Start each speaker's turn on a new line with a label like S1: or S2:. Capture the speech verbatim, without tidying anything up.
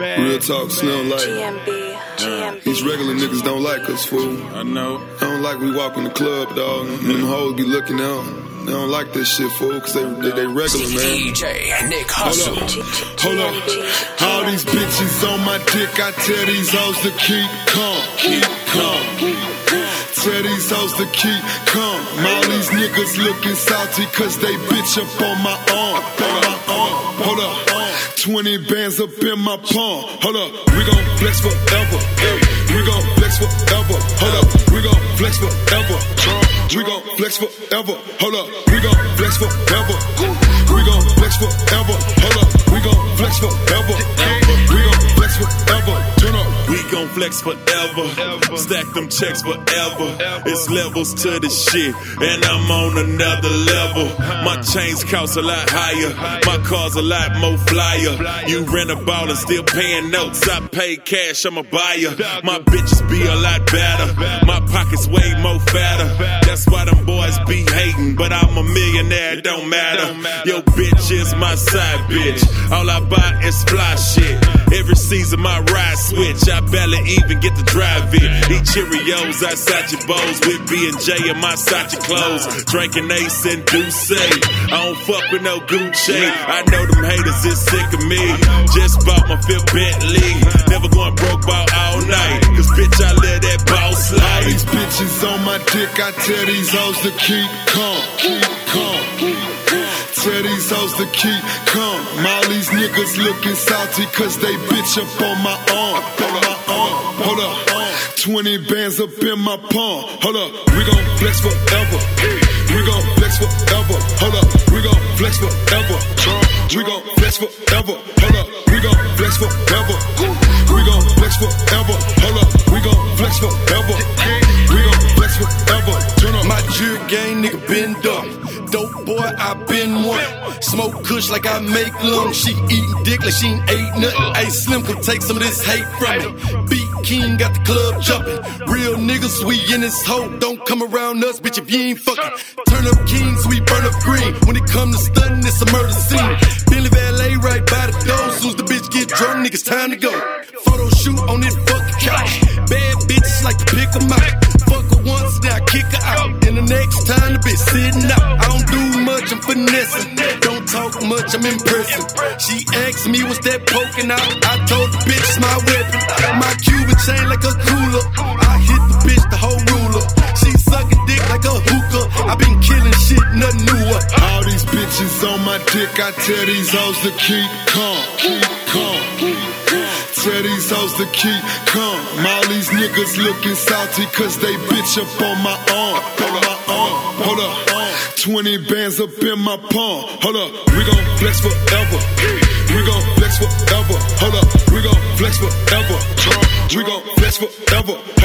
S1: Real talk, Slim like
S2: G M B, G M B.
S1: these regular niggas don't like us, fool.
S3: I know.
S1: I don't like we walk in the club, dog, and them hoes be looking out. They don't like this shit, fool, cause they, they, they regular, man.
S4: D J Nick Hustle.
S1: Hold up, hold up. All these bitches on my dick, I tell these hoes to keep calm, keep calm. Tell these hoes to keep calm. All these niggas looking salty cause they bitch up on my arm, on my arm. Hold up, twenty bands up in my palm. Hold up, we gon' flex forever. We gon' flex forever. Hold up, we gon' flex forever. We gon' flex forever. Hold up, we gon' flex forever. We gon' flex forever. Hold up, we gon' flex forever. We gon' flex forever. Turn up.
S3: We gon' flex forever. Stack them checks forever. It's levels to the shit, and I'm on another level. My chains cost a lot higher. My cars a lot more flyer. You rent a ball and still paying notes. I pay cash, I'm a buyer. My bitches be a lot better. My pockets way more fatter. That's why them boys be hating, but I'm a millionaire, it don't matter. Yo, bitch is my side bitch. All I buy is fly shit. Every season my ride switch. I barely even get to drive it. Eat Cheerios outside your bowls with B and J in my Sachi clothes. Drinking Ace and Douce. I don't fuck with no Gucci. I know them haters is sick of me. Just bought my fifth Bentley. Never going broke about all night. Cause bitch, I live that boss life.
S1: All these bitches on my dick, I tell these hoes to keep calm, keep calm. Tell these hoes to keep calm. All these niggas looking salty cause they bitch up on my arm, on my arm. Hold up, twenty bands up in my palm. Hold up, we gon' flex forever. We gon' flex forever. Hold up, we gon' flex forever. We gon' flex forever. Hold up, we gon' flex forever. We gon' flex forever. Hold up, we gon' flex forever. We gon' flex forever. Turn up.
S5: My jewel gang nigga bend up. Dope boy, I been one. Smoke kush like I make love. She eatin' dick like she ain't ate nothing. Hey, Slim, come take some of this hate from me. Beat King got the club jumping. Real niggas, we in this hole. Don't come around us, bitch, if you ain't fucking. Turn up Kings, we burn up green. When it come to stunting, it's a murder scene. Billy Valet right by the door. Soon as the bitch get drunk, niggas time to go. Photo shoot on this fucking couch. Bad bitches like to pick 'em out. Fuck her once, then I kick her out. And the next time, the bitch sitting out. I don't do much, I'm finessing. Don't talk much, I'm impressing. She asked me, what's that poking out? I told the bitch, it's my weapon. My Cuban chain like a cooler. I hit the bitch, the whole ruler. She sucking dick like a hookah. I been killing shit, nothing newer.
S1: All these bitches on my dick, I tell these hoes to keep calm, keep calm. Tell these hoes to keep calm. All these niggas looking salty cause they bitch up on my arm, on my arm. Hold up, twenty bands up in my palm. Hold up, we gon' flex forever. We gon' flex forever. Hold up, we gon' flex forever. We gon' flex forever.